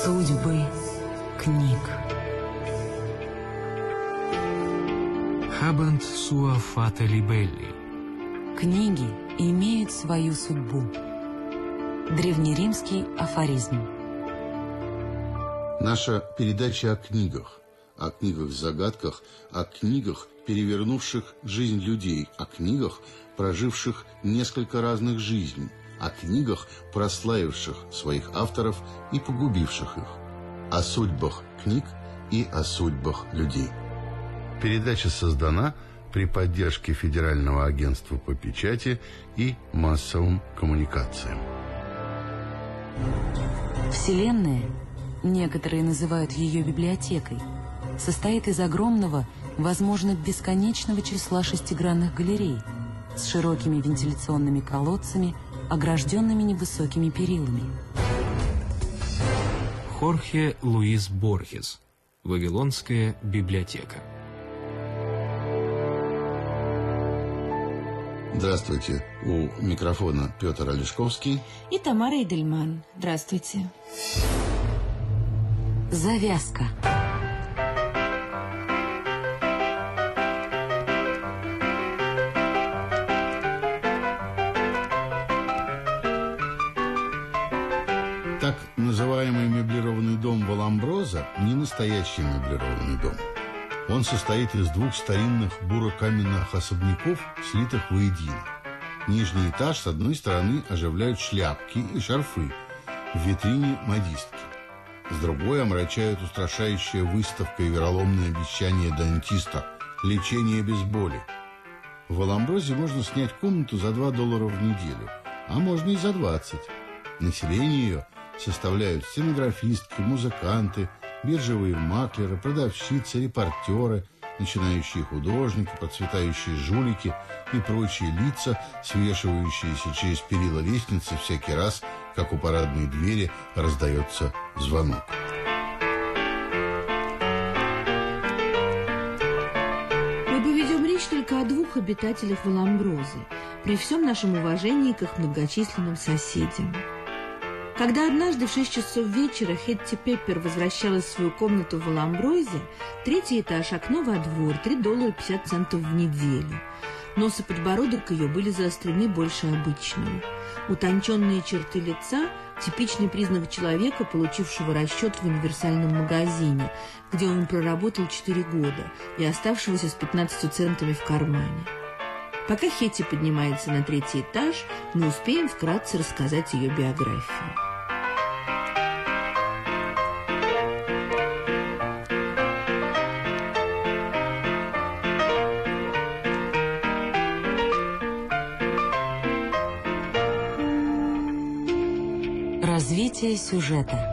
Судьбы книг. Habent sua fata libelli. Книги имеют свою судьбу. Древнеримский афоризм. Наша передача о книгах-загадках, о книгах, перевернувших жизнь людей, о книгах, проживших несколько разных жизней, о книгах, прославивших своих авторов и погубивших их, о судьбах книг и о судьбах людей. Передача создана при поддержке Федерального агентства по печати и массовым коммуникациям. Вселенная, некоторые называют ее библиотекой, состоит из огромного, возможно, бесконечного числа шестигранных галерей с широкими вентиляционными колодцами, огражденными невысокими перилами. Хорхе Луис Борхес. Вавилонская библиотека. Здравствуйте. У микрофона Петр Олешковский и Тамара Эдельман. Здравствуйте. Завязка. Так называемый меблированный дом Валамброза не настоящий меблированный дом. Он состоит из двух старинных буро-каменных особняков, слитых воедино. Нижний этаж с одной стороны оживляют шляпки и шарфы в витрине модистки. С другой омрачают устрашающая выставка и вероломные обещания дантиста «Лечение без боли». В Валамброзе можно снять комнату за $2 в неделю, а можно и за 20. Население ее составляют стенографистки, музыканты, биржевые маклеры, продавщицы, репортеры, начинающие художники, процветающие жулики и прочие лица, свешивающиеся через перила лестницы всякий раз, как у парадной двери раздается звонок. Мы поведем речь только о двух обитателях Валамброзы, при всем нашем уважении к их многочисленным соседям. Когда однажды в 6 часов вечера Хетти Пеппер возвращалась в свою комнату в Валамброзе, 3-й этаж, окно во двор, $3.50 в неделю. Нос и подбородок ее были заострены больше обычного. Утонченные черты лица – типичный признак человека, получившего расчет в универсальном магазине, где он проработал 4 года и оставшегося с 15 центами в кармане. Пока Хетти поднимается на 3-й этаж, мы успеем вкратце рассказать ее биографию. Развитие сюжета.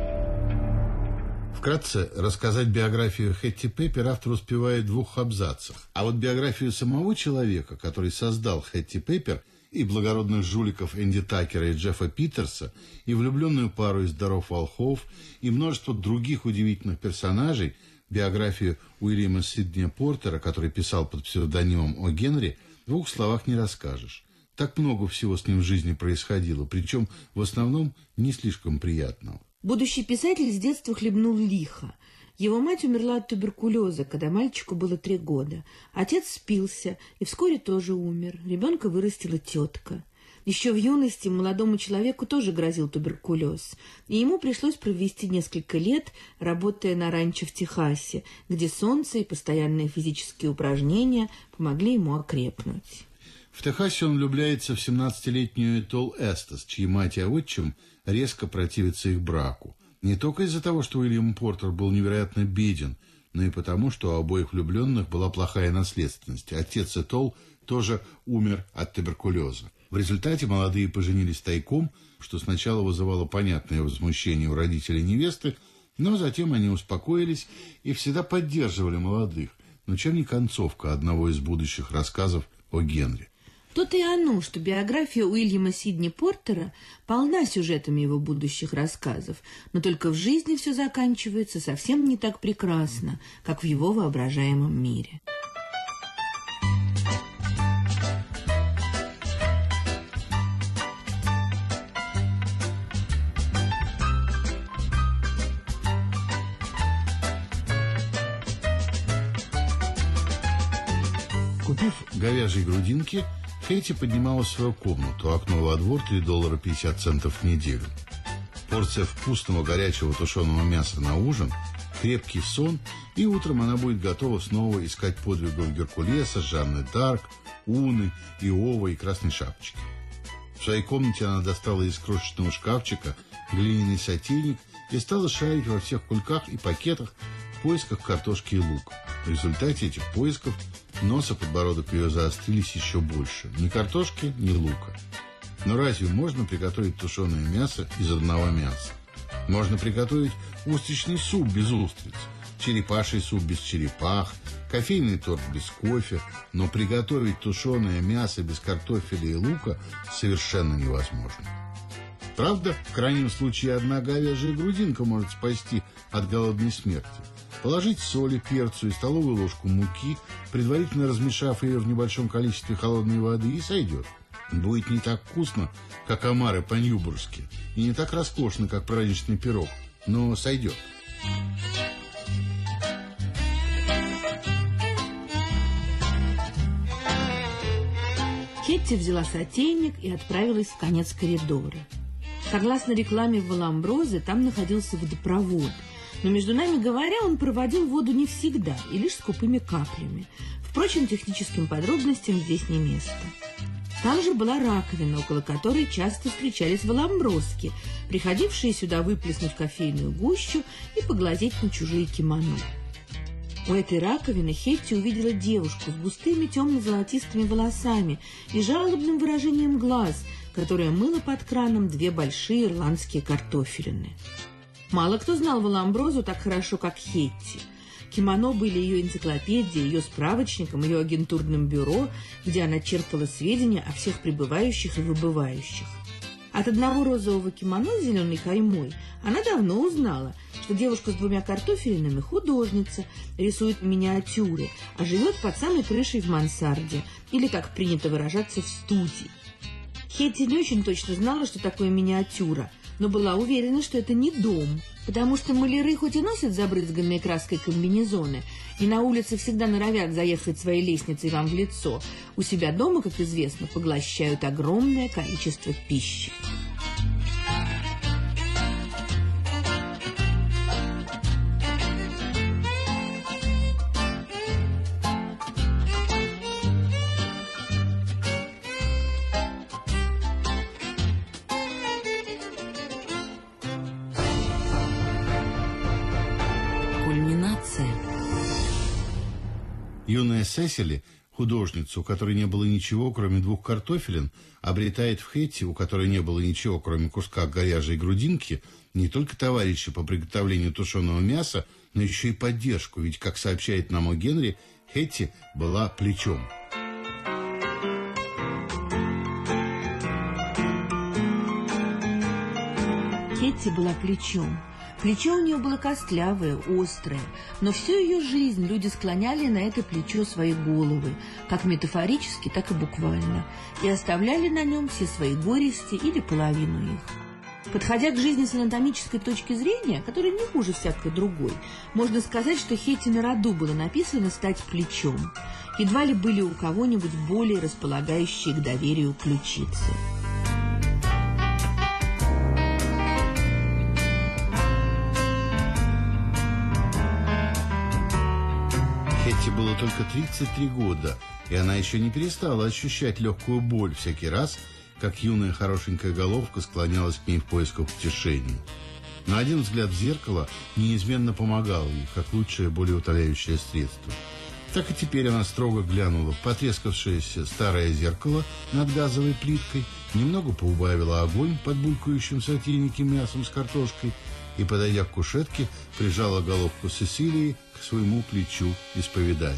Вкратце рассказать биографию Хетти Пеппер автор успевает в 2 абзацах. А вот биографию самого человека, который создал Хетти Пеппер, и благородных жуликов Энди Такера и Джеффа Питерса, и влюбленную пару из «Даров волхвов», и множество других удивительных персонажей, биографию Уильяма Сиднея Портера, который писал под псевдонимом О. Генри, в 2 словах не расскажешь. Так много всего с ним в жизни происходило, причем в основном не слишком приятного. Будущий писатель с детства хлебнул лихо. Его мать умерла от туберкулеза, когда мальчику было 3 года. Отец спился и вскоре тоже умер. Ребенка вырастила тетка. Еще в юности молодому человеку тоже грозил туберкулез, и ему пришлось провести несколько лет, работая на ранчо в Техасе, где солнце и постоянные физические упражнения помогли ему окрепнуть. В Техасе он влюбляется в 17-летнюю Этол Эстес, чьи мать и отчим резко противятся их браку. Не только из-за того, что Уильям Портер был невероятно беден, но и потому, что у обоих влюбленных была плохая наследственность. Отец Этол тоже умер от туберкулеза. В результате молодые поженились тайком, что сначала вызывало понятное возмущение у родителей невесты, но затем они успокоились и всегда поддерживали молодых. Но чем не концовка одного из будущих рассказов о Генри. То-то и оно, что биография Уильяма Сидни Портера полна сюжетами его будущих рассказов, но только в жизни все заканчивается совсем не так прекрасно, как в его воображаемом мире. Купив говяжьи грудинки, Хэтти поднималась в свою комнату, окно во двор, $3.50 в неделю. Порция вкусного горячего тушеного мяса на ужин, крепкий сон, и утром она будет готова снова искать подвигов Геркулеса, Жанны д'Арк, Уны, Иова и Красной Шапочки. В своей комнате она достала из крошечного шкафчика глиняный сотейник и стала шарить во всех кульках и пакетах в поисках картошки и лука. В результате этих поисков нос и подбородок ее заострились еще больше. Ни картошки, ни лука. Но разве можно приготовить тушеное мясо из одного мяса? Можно приготовить устричный суп без устриц, черепаший суп без черепах, кофейный торт без кофе, но приготовить тушеное мясо без картофеля и лука совершенно невозможно. Правда, в крайнем случае одна говяжья грудинка может спасти от голодной смерти. Положить соли, перцу и столовую ложку муки, предварительно размешав ее в небольшом количестве холодной воды, и сойдет. Будет не так вкусно, как омары по-ньюбургски, и не так роскошно, как праздничный пирог, но сойдет. Хэтти взяла сотейник и отправилась в конец коридора. Согласно рекламе в Валамброзе, там находился водопровод. Но, между нами говоря, он проводил воду не всегда и лишь скупыми каплями. Впрочем, техническим подробностям здесь не место. Там же была раковина, около которой часто встречались валамброзки, приходившие сюда выплеснуть кофейную гущу и поглазеть на чужие кимоно. У этой раковины Хэтти увидела девушку с густыми темно-золотистыми волосами и жалобным выражением глаз, которая мыла под краном две большие ирландские картофелины. Мало кто знал Валамброзу так хорошо, как Хэтти. Кимоно были ее энциклопедией, ее справочником, ее агентурным бюро, где она черпала сведения о всех прибывающих и выбывающих. От одного розового кимоно с зеленой каймой она давно узнала, что девушка с двумя картофелинами художница, рисует миниатюры, а живет под самой крышей в мансарде, или, как принято выражаться, в студии. Хэтти не очень точно знала, что такое миниатюра, но была уверена, что это не дом, потому что маляры хоть и носят забрызганные краской комбинезоны и на улице всегда норовят заехать своей лестницей вам в лицо, у себя дома, как известно, поглощают огромное количество пищи. Юная Сесили, художница, у которой не было ничего, кроме двух картофелин, обретает в Хэтти, у которой не было ничего, кроме куска говяжьей грудинки, не только товарища по приготовлению тушеного мяса, но еще и поддержку, ведь, как сообщает нам О. Генри, Хэтти была плечом. Хэтти была плечом. Плечо у нее было костлявое, острое, но всю ее жизнь люди склоняли на это плечо свои головы, как метафорически, так и буквально, и оставляли на нем все свои горести или половину их. Подходя к жизни с анатомической точки зрения, которая не хуже всякой другой, можно сказать, что Хэтти на роду было написано стать плечом. Едва ли были у кого-нибудь более располагающие к доверию ключицы. Хэтти было только 33 года, и она еще не перестала ощущать легкую боль всякий раз, как юная хорошенькая головка склонялась к ней в поисках утешения. Но один взгляд в зеркало неизменно помогал ей, как лучшее болеутоляющее средство. Так и теперь она строго глянула в потрескавшееся старое зеркало над газовой плиткой, немного поубавила огонь под булькающим в сотейнике мясом с картошкой и, подойдя к кушетке, прижала головку Сесилии к своему плечу исповедания.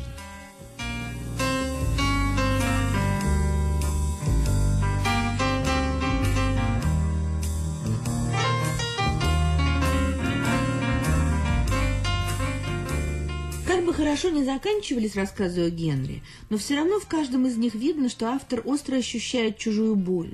Как бы хорошо не заканчивались рассказы о Генри, но все равно в каждом из них видно, что автор остро ощущает чужую боль.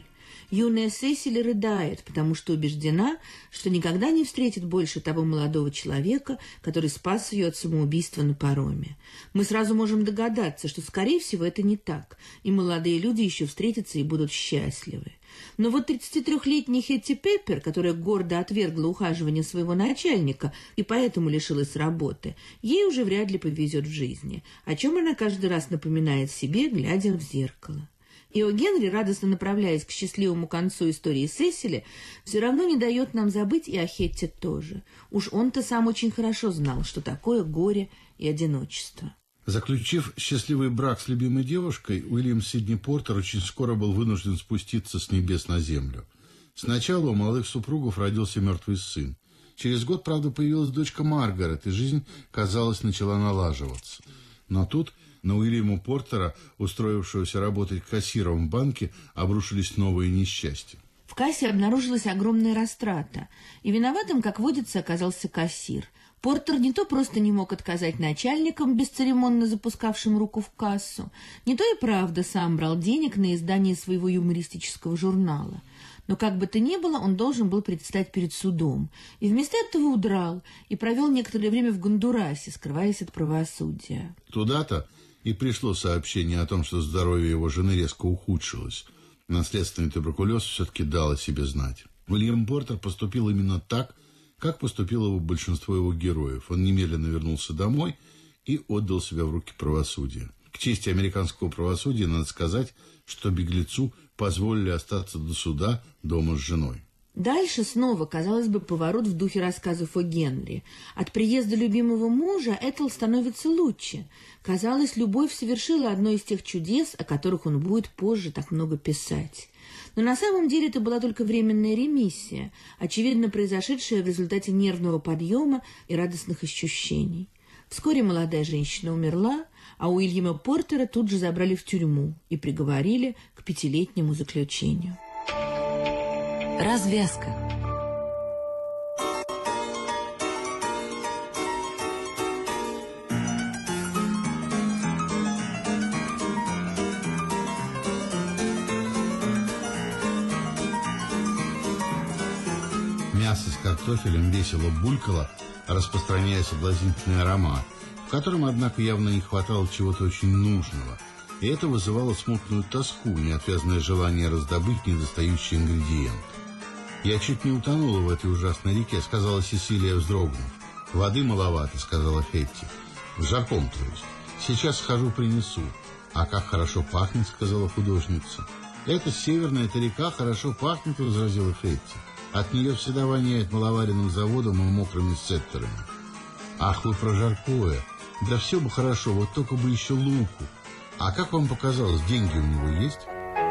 Юная Сесили рыдает, потому что убеждена, что никогда не встретит больше того молодого человека, который спас ее от самоубийства на пароме. Мы сразу можем догадаться, что, скорее всего, это не так, и молодые люди еще встретятся и будут счастливы. Но вот 33-летняя Хетти Пеппер, которая гордо отвергла ухаживание своего начальника и поэтому лишилась работы, ей уже вряд ли повезет в жизни, о чем она каждый раз напоминает себе, глядя в зеркало. И О. Генри, радостно направляясь к счастливому концу истории Сесили, все равно не дает нам забыть и о Хетте тоже. Уж он-то сам очень хорошо знал, что такое горе и одиночество. Заключив счастливый брак с любимой девушкой, Уильям Сидни Портер очень скоро был вынужден спуститься с небес на землю. Сначала у молодых супругов родился мертвый сын. Через год, правда, появилась дочка Маргарет, и жизнь, казалось, начала налаживаться. Но тут на Уильяма Портера, устроившегося работать кассиром в банке, обрушились новые несчастья. В кассе обнаружилась огромная растрата, и виноватым, как водится, оказался кассир. Портер не то просто не мог отказать начальникам, бесцеремонно запускавшим руку в кассу, не то и правда сам брал денег на издание своего юмористического журнала. Но как бы то ни было, он должен был предстать перед судом, и вместо этого удрал и провел некоторое время в Гондурасе, скрываясь от правосудия. Туда-то и пришло сообщение о том, что здоровье его жены резко ухудшилось. Наследственный туберкулез все-таки дал о себе знать. Уильям Портер поступил именно так, как поступило большинство его героев. Он немедленно вернулся домой и отдал себя в руки правосудия. К чести американского правосудия надо сказать, что беглецу позволили остаться до суда дома с женой. Дальше снова, казалось бы, поворот в духе рассказов о Генри. От приезда любимого мужа Этель становится лучше. Казалось, любовь совершила одно из тех чудес, о которых он будет позже так много писать. Но на самом деле это была только временная ремиссия, очевидно произошедшая в результате нервного подъема и радостных ощущений. Вскоре молодая женщина умерла, а Уильяма Портера тут же забрали в тюрьму и приговорили к 5-летнему заключению. Развязка. Мясо с картофелем весело булькало, распространяя соблазнительный аромат, в котором, однако, явно не хватало чего-то очень нужного, и это вызывало смутную тоску, неотвязное желание раздобыть недостающий ингредиент. «Я чуть не утонула в этой ужасной реке», — сказала Сесилия, вздрогнув. «Воды маловато», — сказала Хетти. «В жарком, то есть. Сейчас схожу, принесу». «А как хорошо пахнет», — сказала художница. «Это северная река хорошо пахнет», — возразила Хетти. «От нее всегда воняет маловаренным заводом и мокрыми сеттерами». «Ах, вы про жаркое! Да все бы хорошо, вот только бы еще луку. А как вам показалось, деньги у него есть?»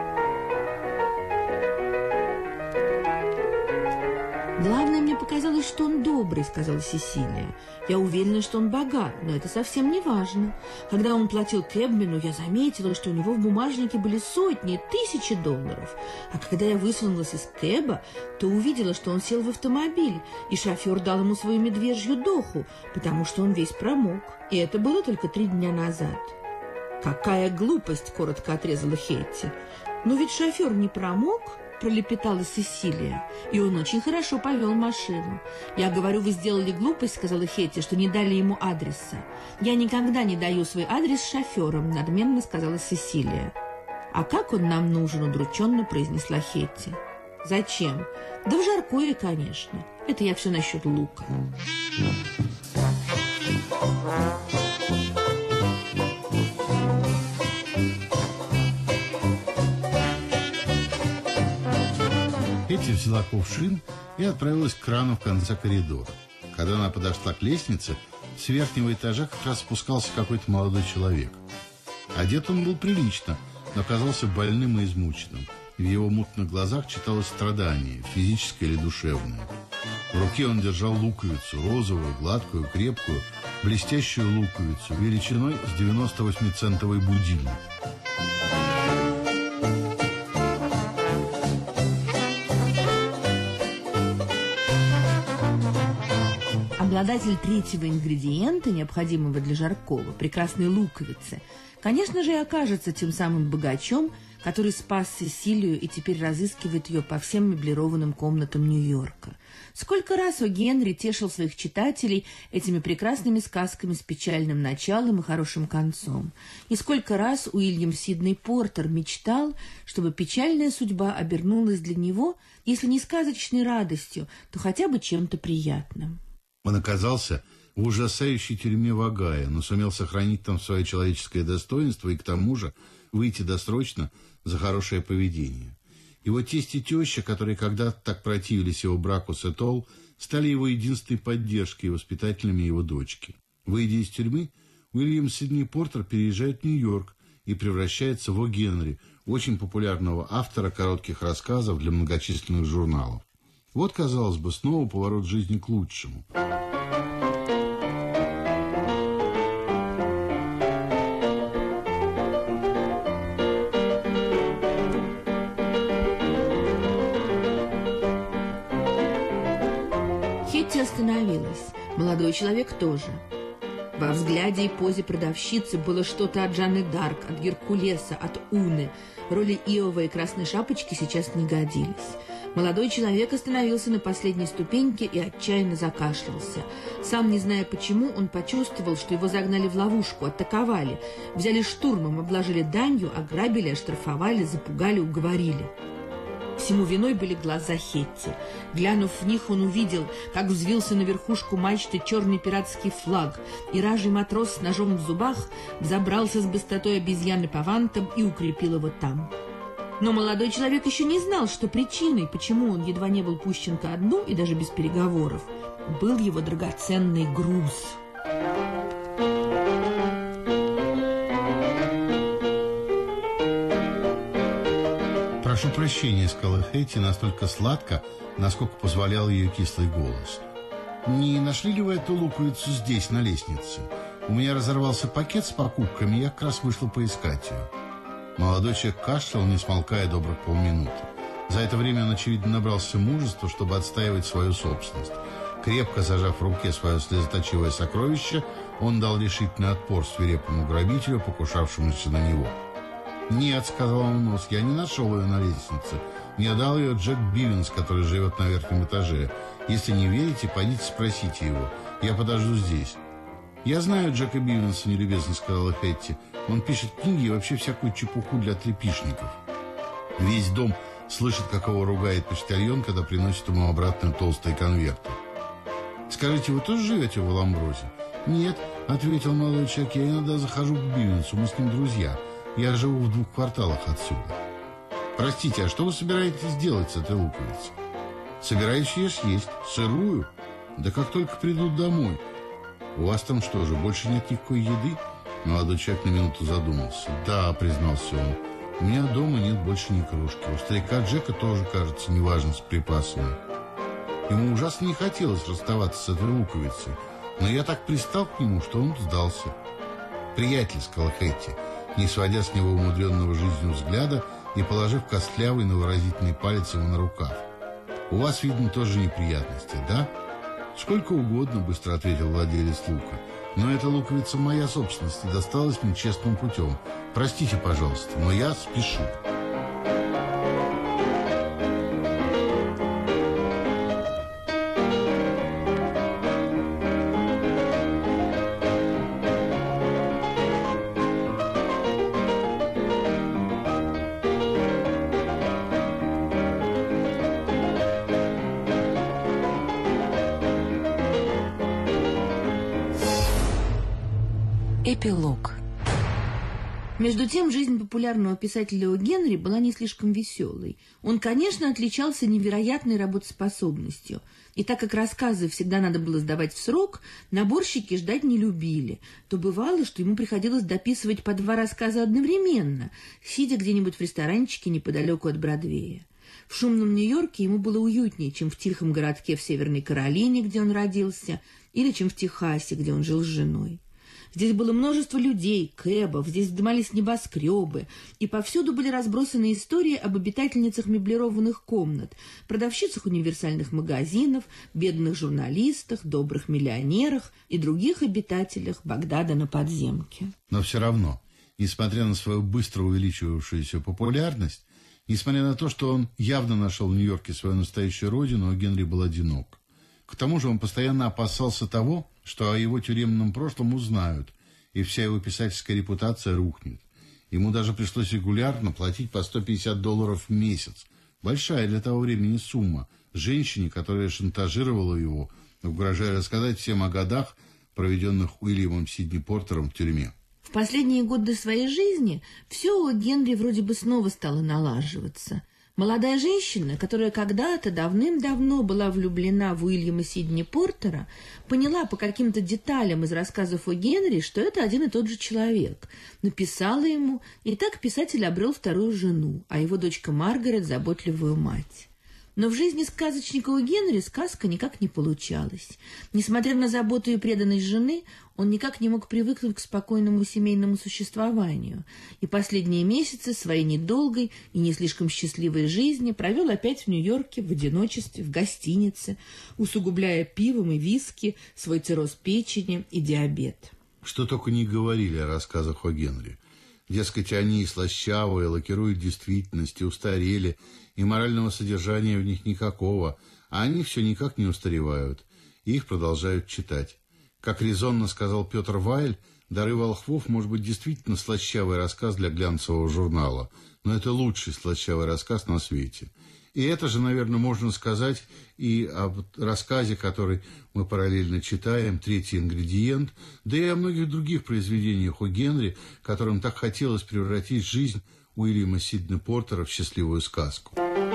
«Главное, мне показалось, что он добрый», — сказала Сесилия. «Я уверена, что он богат, но это совсем не важно. Когда он платил Кэбмену, я заметила, что у него в бумажнике были сотни, тысячи долларов. А когда я высунулась из Кэба, то увидела, что он сел в автомобиль, и шофер дал ему свою медвежью доху, потому что он весь промок. И это было только 3 дня назад». «Какая глупость!» — коротко отрезала Хетти. «Но ведь шофер не промок», — пролепетала Сесилия, «и он очень хорошо повел машину. Я говорю, вы сделали глупость», — сказала Хетти, «что не дали ему адреса». «Я никогда не даю свой адрес шоферам», — надменно сказала Сесилия. «А как он нам нужен?» — удрученно произнесла Хетти. «Зачем?» «Да в жаркое, конечно. Это я все насчет лука». Хетти взяла кувшин и отправилась к крану в конце коридора. Когда она подошла к лестнице, с верхнего этажа как раз спускался какой-то молодой человек. Одет он был прилично, но казался больным и измученным. В его мутных глазах читалось страдание, физическое или душевное. В руке он держал луковицу, розовую, гладкую, крепкую, блестящую луковицу, величиной с 98-центовый будильник. Обладатель 3-го ингредиента, необходимого для жаркого, прекрасной луковицы, конечно же, и окажется тем самым богачом, который спас Сесилию и теперь разыскивает ее по всем меблированным комнатам Нью-Йорка. Сколько раз О. Генри тешил своих читателей этими прекрасными сказками с печальным началом и хорошим концом. И сколько раз Уильям Сидней Портер мечтал, чтобы печальная судьба обернулась для него, если не сказочной радостью, то хотя бы чем-то приятным. Он оказался в ужасающей тюрьме в Огайо, но сумел сохранить там свое человеческое достоинство и к тому же выйти досрочно за хорошее поведение. Его тесть и теща, которые когда-то так противились его браку с Этол, стали его единственной поддержкой и воспитателями его дочки. Выйдя из тюрьмы, Уильям Сидней Портер переезжает в Нью-Йорк и превращается в О. Генри, очень популярного автора коротких рассказов для многочисленных журналов. Вот, казалось бы, снова поворот жизни к лучшему. Хетти остановилась. Молодой человек тоже. Во взгляде и позе продавщицы было что-то от Жанны Дарк, от Геркулеса, от Уны. Роли Иова и Красной Шапочки сейчас не годились. Молодой человек остановился на последней ступеньке и отчаянно закашлялся. Сам не зная почему, он почувствовал, что его загнали в ловушку, атаковали. Взяли штурмом, обложили данью, ограбили, оштрафовали, запугали, уговорили. Всему виной были глаза Хетти. Глянув в них, он увидел, как взвился на верхушку мачты черный пиратский флаг, и ражий матрос с ножом в зубах взобрался с быстротой обезьяны по вантам и укрепил его там. Но молодой человек еще не знал, что причиной, почему он едва не был пущен ко дну и даже без переговоров, был его драгоценный груз. «Прошу прощения», — сказала Хетти настолько сладко, насколько позволял ее кислый голос. «Не нашли ли вы эту луковицу здесь, на лестнице? У меня разорвался пакет с покупками, я как раз вышла поискать ее». Молодой человек кашлял, не смолкая добрых полминуты. За это время он, очевидно, набрался мужества, чтобы отстаивать свою собственность. Крепко зажав в руке свое слезоточивое сокровище, он дал решительный отпор свирепому грабителю, покушавшемуся на него. «Нет», — сказал он в нос, — «я не нашел ее на лестнице. Мне дал ее Джек Бивенс, который живет на верхнем этаже. Если не верите, пойдите спросите его. Я подожду здесь». «Я знаю Джека Бивенса», — нелюбезно сказала Хетти. «Он пишет книги и вообще всякую чепуху для трепишников». Весь дом слышит, как его ругает почтальон, когда приносит ему обратно толстые конверты. «Скажите, вы тоже живете в Аламброзе?» «Нет», — ответил молодой человек, — «я иногда захожу к Бивенсу, мы с ним друзья. Я живу в 2 кварталах отсюда». «Простите, а что вы собираетесь делать с этой луковицей?» «Собираюсь ее съесть. Сырую? Да как только придут домой». «У вас там что же, больше нет никакой еды?» Молодой человек на минуту задумался. «Да», — признался он, — «у меня дома нет больше ни крошки. У старика Джека тоже, кажется, неважно с припасами». Ему ужасно не хотелось расставаться с этой луковицей, но я так пристал к нему, что он сдался. «Приятель», — сказал Хетти, не сводя с него умудренного жизнью взгляда и положив костлявый, но выразительный палец ему на рукав. «У вас, видно, тоже неприятности, да?» «Сколько угодно», — быстро ответил владелец лука. «Но эта луковица моя собственность и досталась мне честным путем. Простите, пожалуйста, но я спешу». Эпилог. Между тем, жизнь популярного писателя О. Генри была не слишком веселой. Он, конечно, отличался невероятной работоспособностью. И так как рассказы всегда надо было сдавать в срок, наборщики ждать не любили. То бывало, что ему приходилось дописывать по 2 рассказа одновременно, сидя где-нибудь в ресторанчике неподалеку от Бродвея. В шумном Нью-Йорке ему было уютнее, чем в тихом городке в Северной Каролине, где он родился, или чем в Техасе, где он жил с женой. Здесь было множество людей, кэбов, здесь вздымались небоскребы, и повсюду были разбросаны истории об обитательницах меблированных комнат, продавщицах универсальных магазинов, бедных журналистах, добрых миллионерах и других обитателях Багдада на подземке. Но все равно Несмотря на свою быстро увеличивавшуюся популярность, несмотря на то, что он явно нашел в Нью-Йорке свою настоящую родину, Генри был одинок. К тому же он постоянно опасался того, что о его тюремном прошлом узнают, и вся его писательская репутация рухнет. Ему даже пришлось регулярно платить по $150 в месяц. Большая для того времени сумма женщине, которая шантажировала его, угрожая рассказать всем о годах, проведенных Уильямом Сидни Портером в тюрьме. В последние годы своей жизни все у Генри вроде бы снова стало налаживаться. Молодая женщина, которая когда-то давным-давно была влюблена в Уильяма Сидни Портера, поняла по каким-то деталям из рассказов о Генри, что это один и тот же человек. Написала ему, и так писатель обрел вторую жену, а его дочка Маргарет – заботливую мать. Но в жизни сказочника у Генри сказка никак не получалась. Несмотря на заботу и преданность жены, он никак не мог привыкнуть к спокойному семейному существованию. И последние месяцы своей недолгой и не слишком счастливой жизни провел опять в Нью-Йорке в одиночестве, в гостинице, усугубляя пивом и виски свой цирроз печени и диабет. Что только не говорили о рассказах о Генри. Дескать, они слащавые, лакируют действительность, и устарели, и морального содержания в них никакого, а они все никак не устаревают, и их продолжают читать. Как резонно сказал Петр Вайль, «Дары волхвов» может быть действительно слащавый рассказ для глянцевого журнала, но это лучший слащавый рассказ на свете. И это же, наверное, можно сказать и об рассказе, который мы параллельно читаем, «Третий ингредиент», да и о многих других произведениях о Генри, которым так хотелось превратить жизнь Уильяма Сидни Портера в счастливую сказку.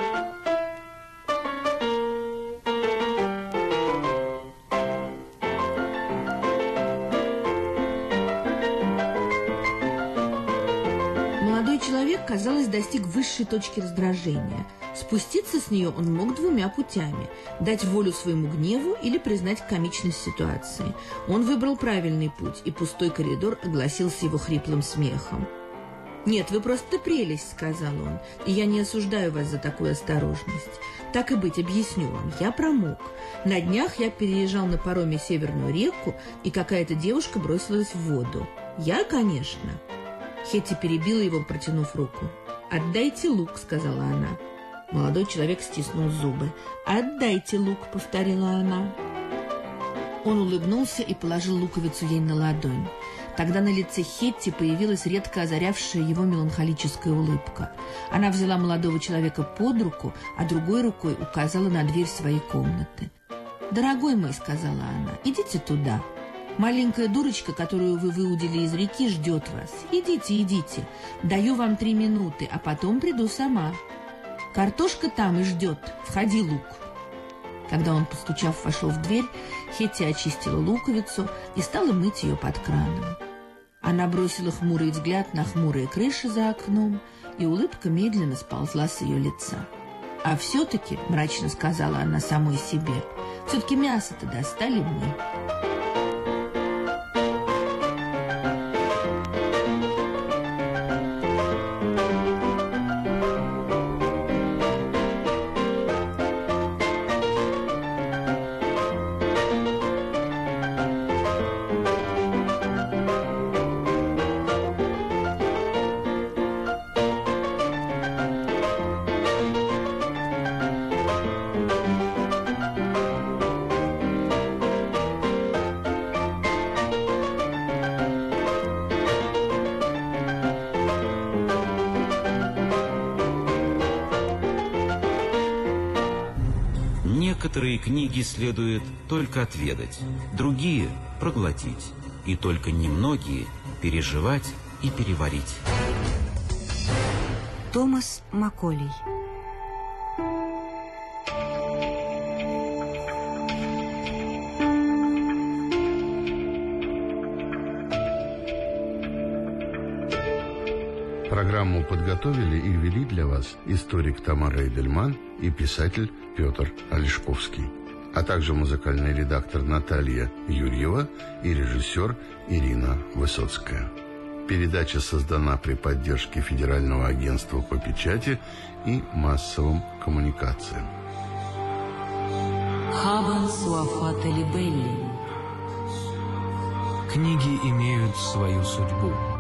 Молодой человек, казалось, достиг высшей точки раздражения. Спуститься с нее он мог двумя путями – дать волю своему гневу или признать комичность ситуации. Он выбрал правильный путь, и пустой коридор огласился его хриплым смехом. «Нет, вы просто прелесть», — сказал он, — «и я не осуждаю вас за такую осторожность. Так и быть, объясню вам, я промок. На днях я переезжал на пароме Северную реку, и какая-то девушка бросилась в воду. Я, конечно». Хетти перебила его, протянув руку. «Отдайте лук», — сказала она. Молодой человек стиснул зубы. «Отдайте лук», — повторила она. Он улыбнулся и положил луковицу ей на ладонь. Тогда на лице Хетти появилась редко озарявшая его меланхолическая улыбка. Она взяла молодого человека под руку, а другой рукой указала на дверь своей комнаты. «Дорогой мой», — сказала она, — «идите туда. Маленькая дурочка, которую вы выудили из реки, ждет вас. Идите, идите. Даю вам 3 минуты, а потом приду сама. Картошка там и ждет. Входи, Лук». Когда он, постучав, вошел в дверь, Хетти очистила луковицу и стала мыть ее под краном. Она бросила хмурый взгляд на хмурые крыши за окном, и улыбка медленно сползла с ее лица. «А все-таки, — мрачно сказала она самой себе, — все-таки мясо-то достали мы». Некоторые книги следует только отведать, другие – проглотить, и только немногие – переживать и переварить. Томас Маколей. Программу подготовили и вели для вас историк Тамара Эдельман и писатель Петр Олешковский, а также музыкальный редактор Наталья Юрьева и режиссер Ирина Высоцкая. Передача создана при поддержке Федерального агентства по печати и массовым коммуникациям. Хабан Суафата Либелли. Книги имеют свою судьбу.